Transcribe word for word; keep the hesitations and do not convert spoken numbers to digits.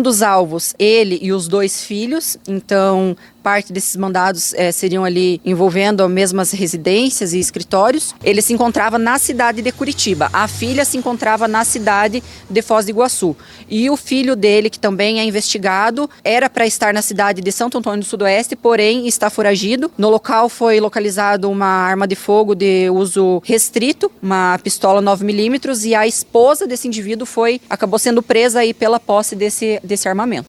Um dos alvos, ele e os dois filhos, então parte desses mandados é, seriam ali envolvendo as mesmas residências e escritórios. Ele se encontrava na cidade de Curitiba. A filha se encontrava na cidade de Foz do Iguaçu. E o filho dele, que também é investigado, era para estar na cidade de Santo Antônio do Sudoeste, porém está foragido. No local foi localizado uma arma de fogo de uso restrito, uma pistola nove milímetros, e a esposa desse indivíduo foi, acabou sendo presa aí pela posse desse, desse armamento.